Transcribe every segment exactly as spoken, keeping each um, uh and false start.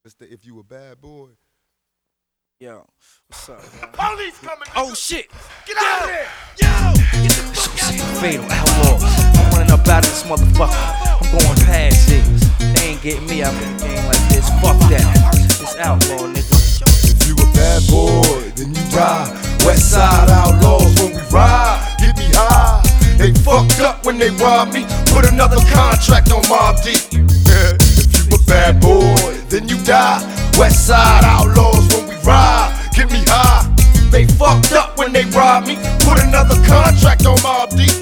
It's the If You a Bad Boy. Yo, what's up, man? Police coming! Oh shit! Get out of there! Yo! Get the fuck out of here! Fatal outlaw. I'm running up out of this motherfucker. I'm going past niggas. They ain't getting me out in the game like this. Fuck that. It's outlaw, nigga. If you a bad boy, then you ride. West Side Outlaws when we ride. Get me high. They fucked up when they robbed me. Put another contract on Mobb Deep. If you a bad boy, then you die. West Side Outlaws when we ride. Get me high. They fucked up when they robbed me. Put another contract on Mobb Deep.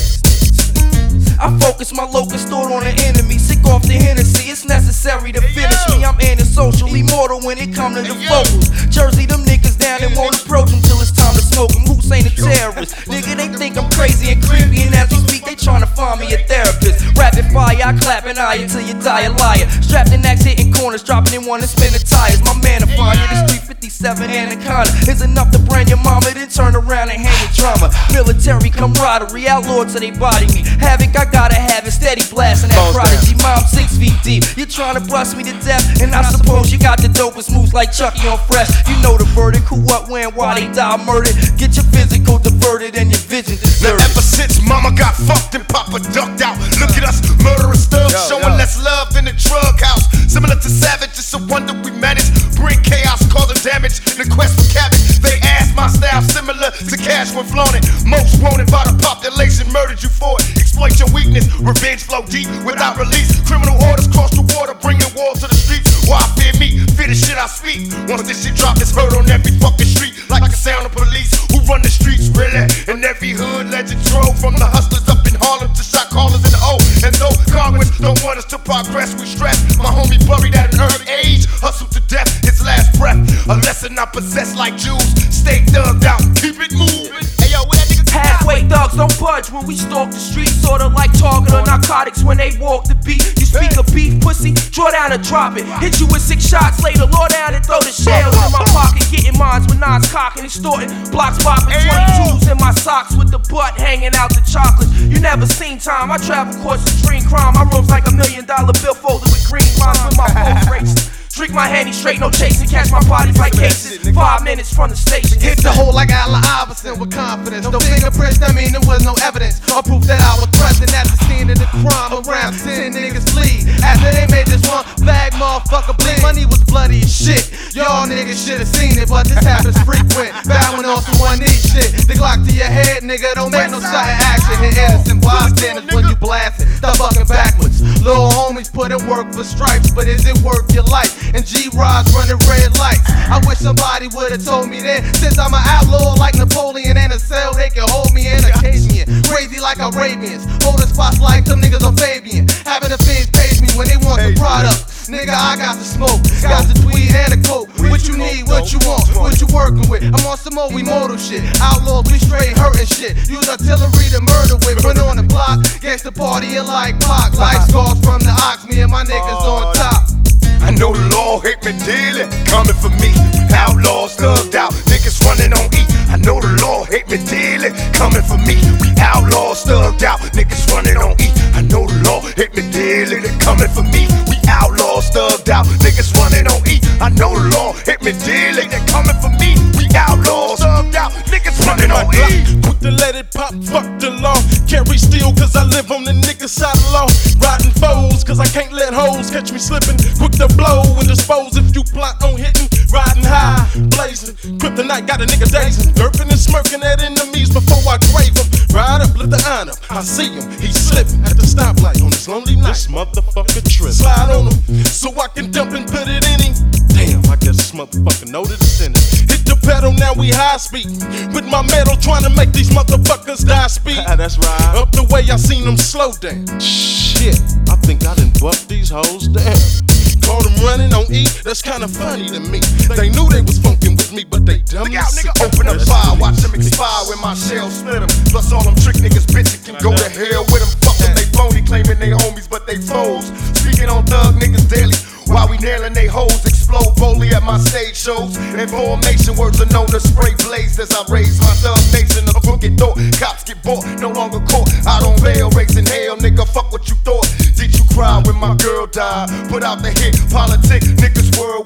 I focus my locust thought on the enemy. Sick off the Hennessy, it's necessary to finish me. I'm antisocial, immortal when it come to the vocals. Jersey them niggas down and won't approach them till it's time to smoke them. Hussein a terrorist. Nigga, they think I'm crazy and creepy, and as we speak, they tryna find me a therapist. Rapid fire, I clap an eye until you die a liar. Strapped in axe, hitting corners, dropping in one and spinning tires. My man to find you, the street fifty-seven Anaconda is enough to brand your mama, then turn around and hang your drama. Military camaraderie, outlaw till they body me. Havoc, I gotta have it, steady blasting that prodigy. Mom six feet deep, you tryna bust me to death, and I suppose you got the dopest moves like Chucky on Fresh. You know the verdict, who, what, when, why they die murdered. Get your physical diverted and your vision Now deserted. ever since mama got fucked and papa ducked out, look at us, murderous thugs, showing less love than the drug house. Similar to Savage, it's a wonder we managed. Bring chaos, causing damage in the quest for cabbage. They asked my style similar to cash when flaunted. Most wanted by the population, murdered you for it. Exploit your weakness, revenge flow deep without release. Criminal orders cross the water, bringing war to the streets. Why fear me? Fear the shit I speak. Once this shit drop, it's heard on every fucking street. Like a sound of police who run the streets, really. In every hood, legend drove from the hustlers up in Harlem to shot callers in the O. And though Congress don't want us to progress, we stress. My homie buried at an early age, hustled to death, his last breath. A lesson I possess like Jews. Stay thugged out, keep it moving. Hey yo, where that nigga Halfway thugs don't budge when we stalk the streets. Sorta like target or narcotics when they walk the beat. You speak of beef, pussy, draw down and drop it. Hit you with six shots, lay the law down and throw the shells in my pocket. Getting mines with nines cocking, extorting, blocks popping, twenty-twos in my socks with the butt hanging out the chocolate. You never seen time, I travel course of dream crime. My room's like a million dollar bill folded with green lines with my pulse racing. Drink my handy straight, no chasing, catch my bodies like cases. Five minutes from the station. Hit the hole like Allen Iverson with confidence. No fingerprints, that mean there was no evidence or proof that I was present at the scene of the crime. Around ten niggas flee after they made this one bag motherfucker bleed. Money was bloody as shit. Y'all niggas should've seen it, but this happens frequent. Bowing off the one knee shit. The Glock to your head, nigga, don't make no sudden action. Hit innocent bystanders when you blasting. Stop fucking backwards. Little homies put in work for stripes, but is it worth your life? And G-Rods running red lights. I wish somebody would've told me then. Since I'm an outlaw like Napoleon in a cell, they can hold me in a Cajun. Crazy like Arabians, holding spots like them niggas on Fabian. Having the fiends page me when they want the product. Nigga, I got the smoke, got the tweed and the coke. What you need, what you want, what you working with? I'm on some more immortal shit. Outlaws, we straight hurting shit. Use artillery to murder with. Run on the block, gangsta partying like Pac. Like scars from the ox, me and my niggas on top. I know the law hate me dearly, coming for me. Outlaws thugged out, niggas running on E. I know the law hate me dearly, coming for me. We outlaws thugged out, niggas running on E. I know the law hate me dearly, coming for me. We outlaws thugged out, niggas running on E. I know the law hate me dearly, they coming for me. We outlaws thugged out, niggas running on E. Quick to let it pop, fuck the law. Carry steel cause I live on the nigga side of law. Riding foes cause I can't let hoes catch me slipping. Quick to blow and dispose if you plot on hitting. Riding high, blazing. Kryptonite got a nigga dazing. Derping and smirking at enemies before I grave them. Ride up, lift the iron up. I see him, he's slipping at the stoplight on this lonely night. This motherfucker trip. Slide on him so I can dump and put it in him. Damn, I guess this motherfucker know that it's in it. Hit the pedal, now we high speed. With my metal trying to make these motherfuckers die speed. That's right. Up the way I seen them slow down. Shit, I think I done bucked these hoes down. Caught them running on E, that's kinda funny to me. They knew they was funkin' with me, but they dumb. Look out, nigga, open up fire, watch them expire when my shell split them. Plus all them trick niggas, bitches can go to hell with them. Fuck them, they phony, claiming they homies, but they foes. Speaking on thug niggas daily, while we nailing they hoes, explode boldly at my stage shows. In formation, words are known to spray blaze as I raise my thug nation. A crooked door, cops get bought, no longer caught. Out on bail, raising hell, nigga, fuck what you thought. Did you cry when my girl died? Put out the hit, politic, niggas world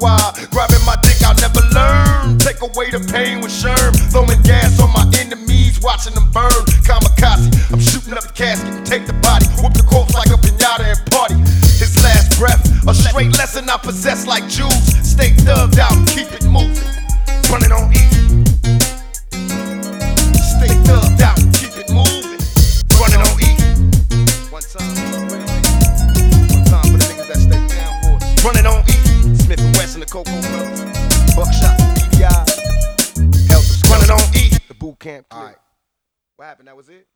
away the pain with Sherm. Throwing gas on my enemies, watching them burn. Kamikaze, I'm shooting up the casket and take the body. Whoop the corpse like a pinata and party. His last breath, a straight lesson I possess like Jews. Stay thugged out, keep it moving. Running on E. Stay thugged out, keep it moving. Running on E. One time for the real niggas. One time for the niggas that stay down for us. Running on E. Smith and Wesson, the Coco Brothers. Buckshot, B D I. Helter Skelter. Running on E. The boot camp. Alright. What happened? That was it?